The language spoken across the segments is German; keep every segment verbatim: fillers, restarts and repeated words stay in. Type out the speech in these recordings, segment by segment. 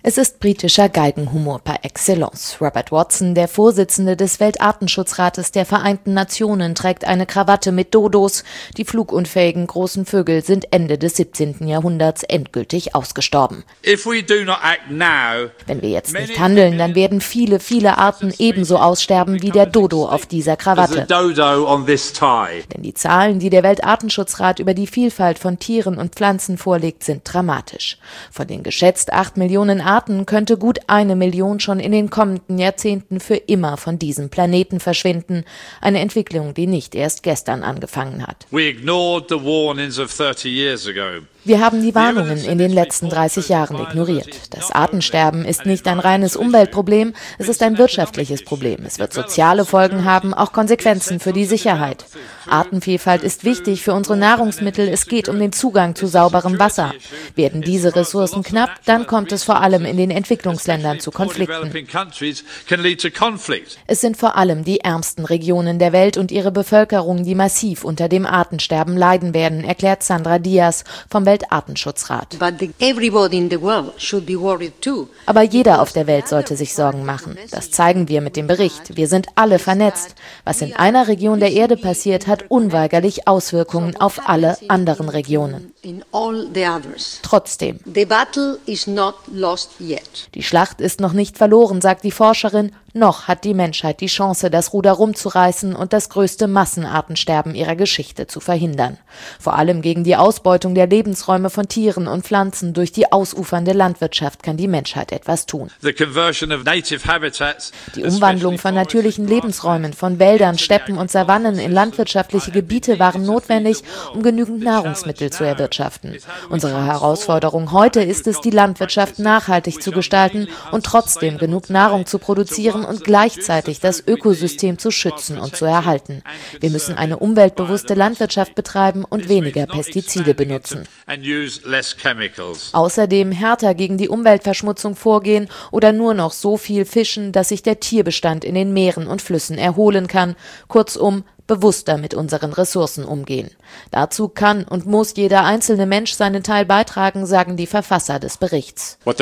Es ist britischer Galgenhumor par excellence. Robert Watson, der Vorsitzende des Weltartenschutzrates der Vereinten Nationen, trägt eine Krawatte mit Dodos. Die flugunfähigen großen Vögel sind Ende des siebzehnten Jahrhunderts endgültig ausgestorben. Now, Wenn wir jetzt nicht handeln, dann werden viele, viele Arten ebenso aussterben wie der Dodo auf dieser Krawatte. Denn die Zahlen, die der Weltartenschutzrat über die Vielfalt von Tieren und Pflanzen vorlegt, sind dramatisch. Von den geschätzt acht Millionen Arten könnte gut eine Million schon in den kommenden Jahrzehnten für immer von diesem Planeten verschwinden. Eine Entwicklung, die nicht erst gestern angefangen hat. We ignored the warnings of thirty years ago. Wir haben die Warnungen in den letzten dreißig Jahren ignoriert. Das Artensterben ist nicht ein reines Umweltproblem, es ist ein wirtschaftliches Problem. Es wird soziale Folgen haben, auch Konsequenzen für die Sicherheit. Artenvielfalt ist wichtig für unsere Nahrungsmittel, es geht um den Zugang zu sauberem Wasser. Werden diese Ressourcen knapp, dann kommt es vor allem in den Entwicklungsländern zu Konflikten. Es sind vor allem die ärmsten Regionen der Welt und ihre Bevölkerung, die massiv unter dem Artensterben leiden werden, erklärt Sandra Diaz vom Weltartenschutzrat. Aber jeder auf der Welt sollte sich Sorgen machen. Das zeigen wir mit dem Bericht. Wir sind alle vernetzt. Was in einer Region der Erde passiert, hat unweigerlich Auswirkungen auf alle anderen Regionen. Trotzdem. Die Schlacht ist noch nicht verloren, sagt die Forscherin. Noch hat die Menschheit die Chance, das Ruder rumzureißen und das größte Massenartensterben ihrer Geschichte zu verhindern. Vor allem gegen die Ausbeutung der Lebensräume von Tieren und Pflanzen durch die ausufernde Landwirtschaft kann die Menschheit etwas tun. Die Umwandlung von natürlichen Lebensräumen, von Wäldern, Steppen und Savannen in landwirtschaftliche Gebiete waren notwendig, um genügend Nahrungsmittel zu erwirtschaften. Unsere Herausforderung heute ist es, die Landwirtschaft nachhaltig zu gestalten und trotzdem genug Nahrung zu produzieren und gleichzeitig das Ökosystem zu schützen und zu erhalten. Wir müssen eine umweltbewusste Landwirtschaft betreiben und weniger Pestizide benutzen. Außerdem härter gegen die Umweltverschmutzung vorgehen oder nur noch so viel fischen, dass sich der Tierbestand in den Meeren und Flüssen erholen kann. Kurzum, bewusster mit unseren Ressourcen umgehen. Dazu kann und muss jeder einzelne Mensch seinen Teil beitragen, sagen die Verfasser des Berichts. Was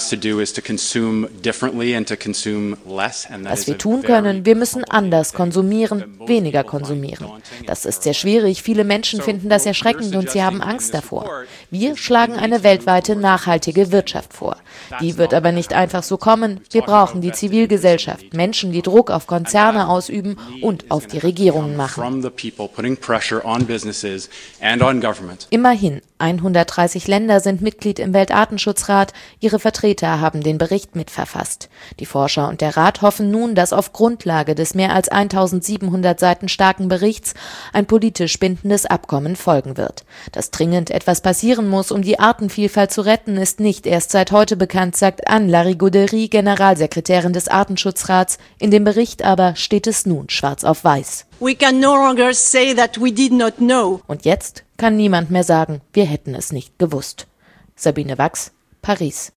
wir tun können, wir müssen anders konsumieren, weniger konsumieren. Das ist sehr schwierig, viele Menschen finden das erschreckend und sie haben Angst davor. Wir schlagen eine weltweite nachhaltige Wirtschaft vor. Die wird aber nicht einfach so kommen. Wir brauchen die Zivilgesellschaft, Menschen, die Druck auf Konzerne ausüben und auf die Regierung machen. Immerhin, hundertdreißig Länder sind Mitglied im Weltartenschutzrat. Ihre Vertreter haben den Bericht mitverfasst. Die Forscher und der Rat hoffen nun, dass auf Grundlage des mehr als eintausendsiebenhundert Seiten starken Berichts ein politisch bindendes Abkommen folgen wird. Dass dringend etwas passieren muss, um die Artenvielfalt zu retten, ist nicht erst seit heute bekannt, sagt Anne Larigauderie, Generalsekretärin des Artenschutzrats. In dem Bericht aber steht es nun schwarz auf weiß. We can no longer say that we did not know. Und jetzt kann niemand mehr sagen, wir hätten es nicht gewusst. Sabine Wachs, Paris.